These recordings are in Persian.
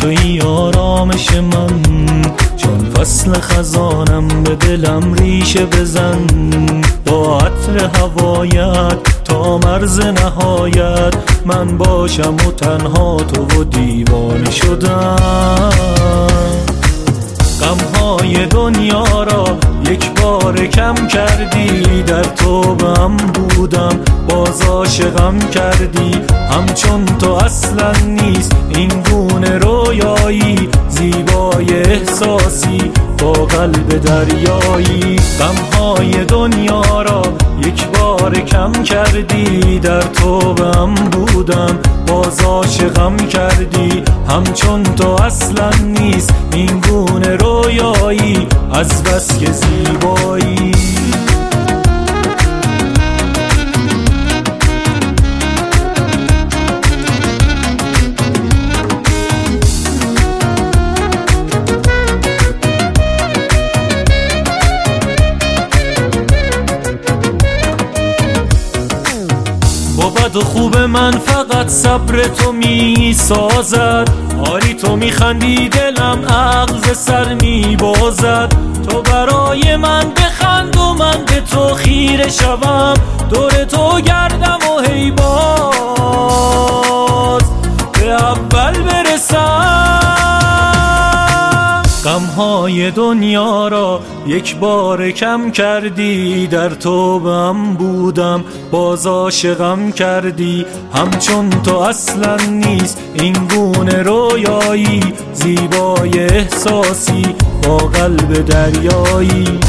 توی آرامش من، چون فصل خزانم به دلم ریشه بزن. با عطر هوایت تا مرز نهایت من باشم و تنها تو و دیوانه شدم. غمهای دنیا را یک بار کم کردی، در توبه‌ام بودم باز عاشقم کردی. همچون تو اصلا نیست این گونه رویایی، زیبای احساسی با قلب دریایی. غمهای دنیا را یک بار کم کردی، در توبه‌ام بودم باز عاشقم کردی. همچون تو اصلا نیست این گونه رویایی، از بس که زیبایی. بد و خوب من فقط صبر تو می سازد. آری تو می خندی دلم عقل سر می بازد. تو برای من بخند و من به تو خیره شوم، دور تو گردم و هی باز به اول برسم. غمهای دنیا را یک بار کم کردی، در توبه‌ام بودم باز عاشقم کردی. همچون تو اصلا نیست این گونه رویایی، زیبای احساسی با قلب دریایی.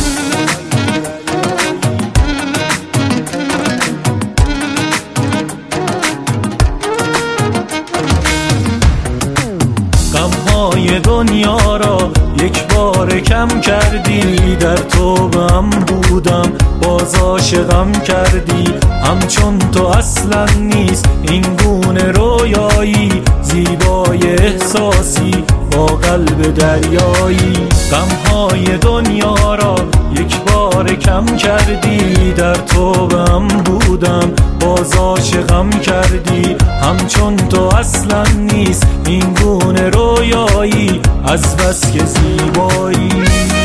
غمهای دنیا را یک بار کم کردی، در توبه‌ام بودم باز عاشقم کردی. همچون تو اصلا نیست این گونه رویایی، زیبای احساسی با قلب دریایی. غمهای دنیا را یک بار کم کردی، در توبه‌ام بودم باز عاشقم کردی. همچون تو اصلا نیست این گونه رویایی، از بس که زیبایی.